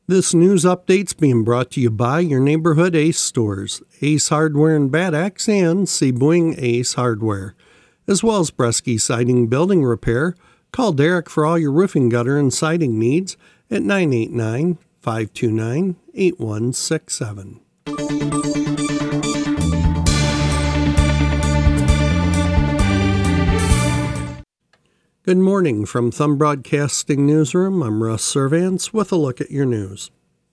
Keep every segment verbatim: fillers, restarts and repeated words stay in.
This news update's being brought to you by your neighborhood Ace stores, Ace Hardware in Bad Axe and Seaboing Ace Hardware, as well as Bresky Siding Building Repair. Call Derek for all your roofing, gutter, and siding needs at nine eight nine, five two nine, eight one six seven. Good morning from Thumb Broadcasting Newsroom. I'm Russ Servants with a look at your news.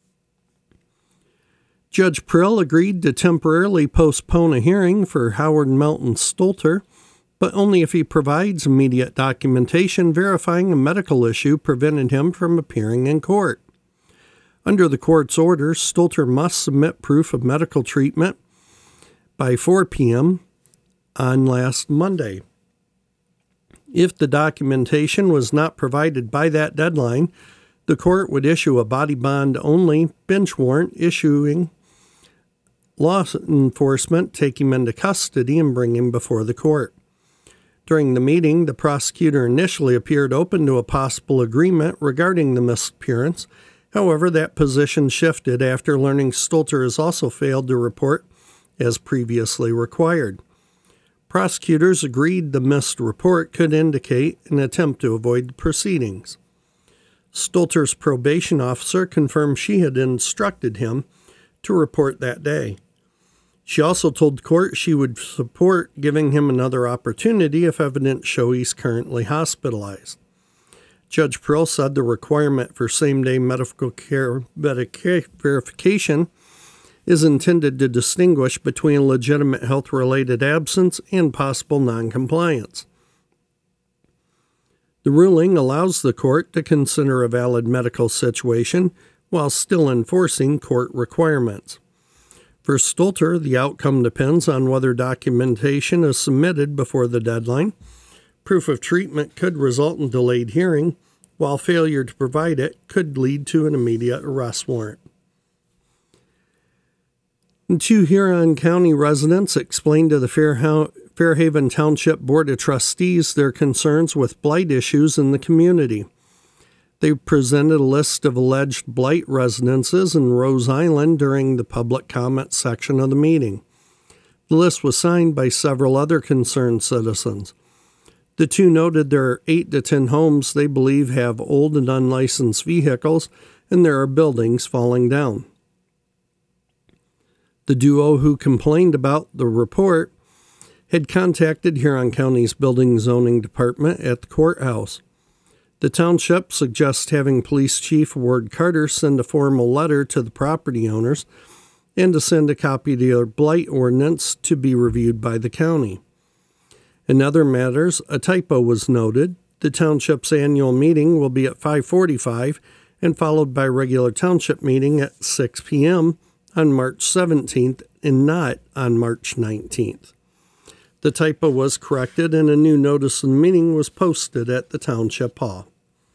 Judge Prill agreed to temporarily postpone a hearing for Howard Melton Stolter, but only if he provides immediate documentation verifying a medical issue prevented him from appearing in court. Under the court's order, Stolter must submit proof of medical treatment by four p.m. on last Monday. If the documentation was not provided by that deadline, the court would issue a body bond only bench warrant, issuing law enforcement take him into custody and bring him before the court. During the meeting, the prosecutor initially appeared open to a possible agreement regarding the missed appearance. However, that position shifted after learning Stolter has also failed to report as previously required. Prosecutors agreed the missed report could indicate an attempt to avoid the proceedings. Stolter's probation officer confirmed she had instructed him to report that day. She also told the court she would support giving him another opportunity if evidence show he's currently hospitalized. Judge Prill said the requirement for same-day medical care verification is intended to distinguish between legitimate health-related absence and possible noncompliance. The ruling allows the court to consider a valid medical situation while still enforcing court requirements. For Stolter, the outcome depends on whether documentation is submitted before the deadline. Proof of treatment could result in delayed hearing, while failure to provide it could lead to an immediate arrest warrant. And two Huron County residents explained to the Fairha- Fairhaven Township Board of Trustees their concerns with blight issues in the community. They presented a list of alleged blight residences in Rose Island during the public comment section of the meeting. The list was signed by several other concerned citizens. The two noted there are eight to ten homes they believe have old and unlicensed vehicles, and there are buildings falling down. The duo who complained about the report had contacted Huron County's Building Zoning Department at the courthouse. The township suggests having Police Chief Ward Carter send a formal letter to the property owners and to send a copy of their blight ordinance to be reviewed by the county. In other matters, a typo was noted. The township's annual meeting will be at five forty-five and followed by a regular township meeting at six p.m. on March seventeenth and not on March nineteenth. The typo was corrected and a new notice of the meeting was posted at the Township Hall.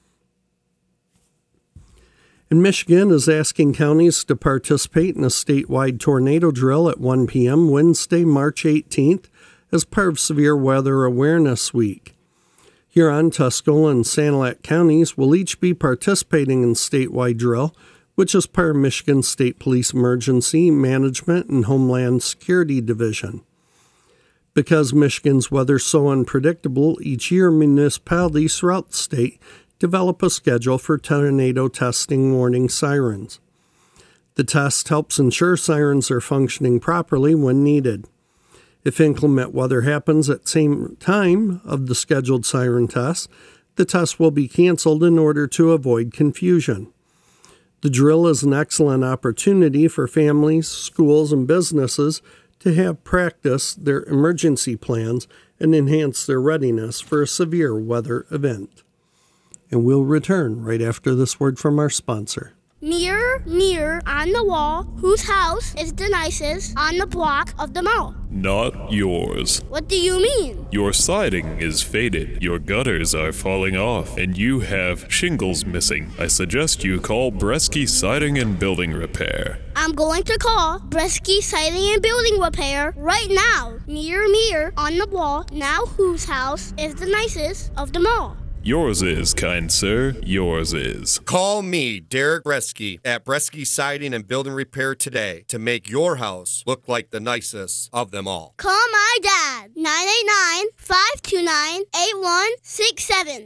And Michigan is asking counties to participate in a statewide tornado drill at one p.m. Wednesday, March eighteenth, as part of Severe Weather Awareness Week. Huron, Tuscola, and Sanilac counties will each be participating in statewide drill, which is part of Michigan State Police Emergency Management and Homeland Security Division. Because Michigan's weather is so unpredictable, each year municipalities throughout the state develop a schedule for tornado testing warning sirens. The test helps ensure sirens are functioning properly when needed. If inclement weather happens at the same time of the scheduled siren test, the test will be canceled in order to avoid confusion. The drill is an excellent opportunity for families, schools, and businesses to have practice their emergency plans and enhance their readiness for a severe weather event. And we'll return right after this word from our sponsor. Mirror, mirror on the wall, whose house is the nicest on the block of them all? Not yours. What do you mean? Your siding is faded, your gutters are falling off, and you have shingles missing. I suggest you call Bresky Siding and Building Repair. I'm going to call Bresky Siding and Building Repair right now. Mirror, mirror on the wall, now whose house is the nicest of them all? Yours is, kind sir, yours is. Call me, Derek Bresky, at Bresky Siding and Building Repair today to make your house look like the nicest of them all. Call my dad, nine eight nine, five two nine, eight one six seven.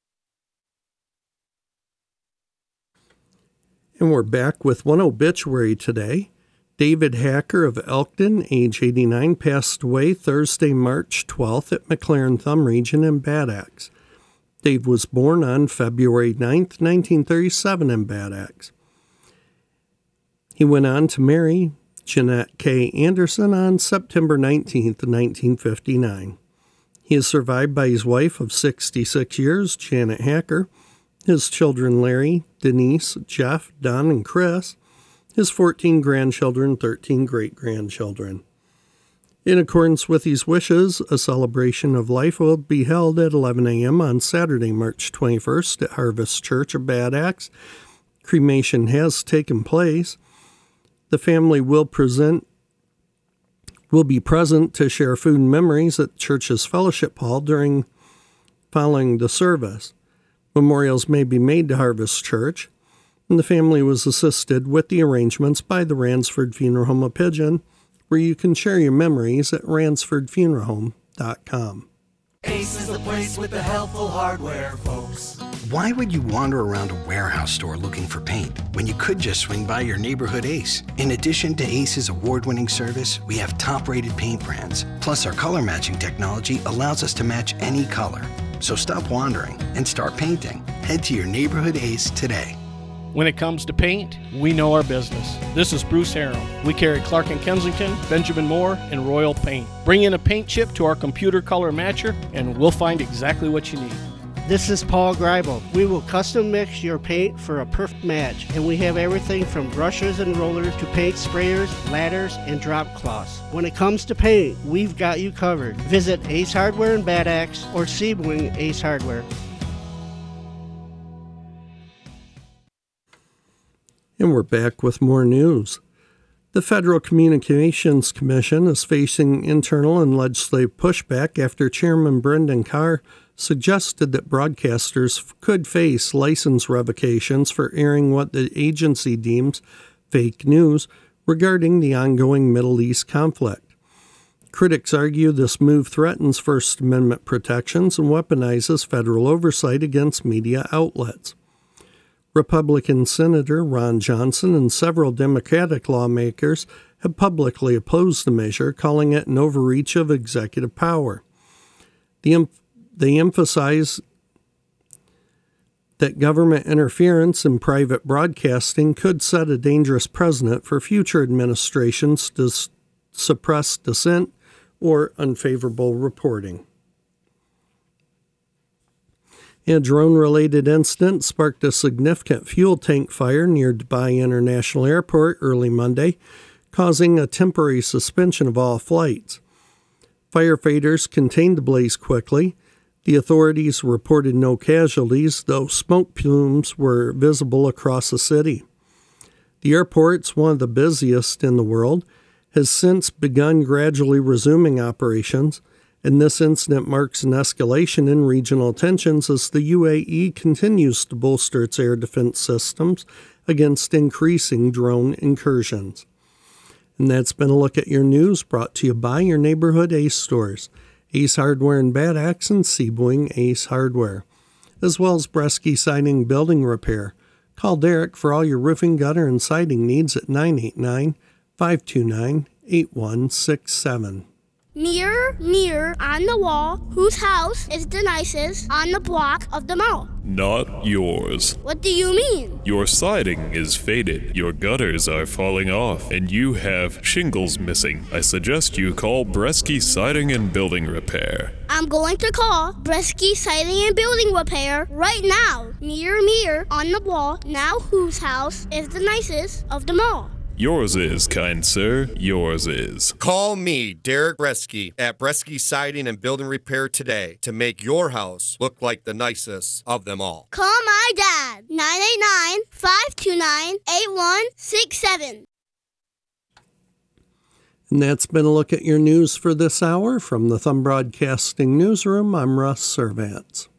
And we're back with one obituary today. David Hacker of Elkton, age eighty-nine, passed away Thursday, March twelfth at McLaren Thumb Region in Bad Axe. Dave was born on February ninth, nineteen thirty-seven in Bad Axe. He went on to marry Jeanette K. Anderson on September nineteenth, nineteen fifty-nine. He is survived by his wife of sixty-six years, Janet Hacker, his children Larry, Denise, Jeff, Don, and Chris, his fourteen grandchildren, thirteen great-grandchildren. In accordance with his wishes, a celebration of life will be held at eleven a.m. on Saturday, March twenty-first at Harvest Church of Bad Axe. Cremation has taken place. The family will present will be present to share food and memories at the church's fellowship hall during following the service. Memorials may be made to Harvest Church, and the family was assisted with the arrangements by the Ransford Funeral Home of Pigeon, where you can share your memories at ransford funeral home dot com. Ace is the place with the helpful hardware, folks. Why would you wander around a warehouse store looking for paint when you could just swing by your neighborhood Ace? In addition to Ace's award-winning service, we have top-rated paint brands. Plus, our color matching technology allows us to match any color. So stop wandering and start painting. Head to your neighborhood Ace today. When it comes to paint, we know our business. This is Bruce Harrell. We carry Clark and Kensington, Benjamin Moore, and Royal Paint. Bring in a paint chip to our computer color matcher, and we'll find exactly what you need. This is Paul Greibel. We will custom mix your paint for a perfect match, and we have everything from brushes and rollers to paint sprayers, ladders, and drop cloths. When it comes to paint, we've got you covered. Visit Ace Hardware in Bad Axe or Sebring Ace Hardware. And we're back with more news. The Federal Communications Commission is facing internal and legislative pushback after Chairman Brendan Carr suggested that broadcasters could face license revocations for airing what the agency deems fake news regarding the ongoing Middle East conflict. Critics argue this move threatens First Amendment protections and weaponizes federal oversight against media outlets. Republican Senator Ron Johnson and several Democratic lawmakers have publicly opposed the measure, calling it an overreach of executive power. The, they emphasize that government interference in private broadcasting could set a dangerous precedent for future administrations to s- suppress dissent or unfavorable reporting. A drone-related incident sparked a significant fuel tank fire near Dubai International Airport early Monday, causing a temporary suspension of all flights. Firefighters contained the blaze quickly. The authorities reported no casualties, though smoke plumes were visible across the city. The airport, one of the busiest in the world, has since begun gradually resuming operations, and this incident marks an escalation in regional tensions as the U A E continues to bolster its air defense systems against increasing drone incursions. And that's been a look at your news brought to you by your neighborhood Ace stores, Ace Hardware in Bad Axe and Sebring Ace Hardware, as well as Bresky Siding Building Repair. Call Derek for all your roofing, gutter, and siding needs at nine eight nine, five two nine, eight one six seven. Mirror, mirror on the wall, whose house is the nicest on the block of them all? Not yours. What do you mean? Your siding is faded, your gutters are falling off, and you have shingles missing. I suggest you call Bresky Siding and Building Repair. I'm going to call Bresky Siding and Building Repair right now. Mirror, mirror on the wall, now whose house is the nicest of them all? Yours is, kind sir, yours is. Call me, Derek Bresky, at Bresky Siding and Building Repair today to make your house look like the nicest of them all. Call my dad, nine eight nine, five two nine, eight one six seven. And that's been a look at your news for this hour. From the Thumb Broadcasting Newsroom, I'm Russ Servants.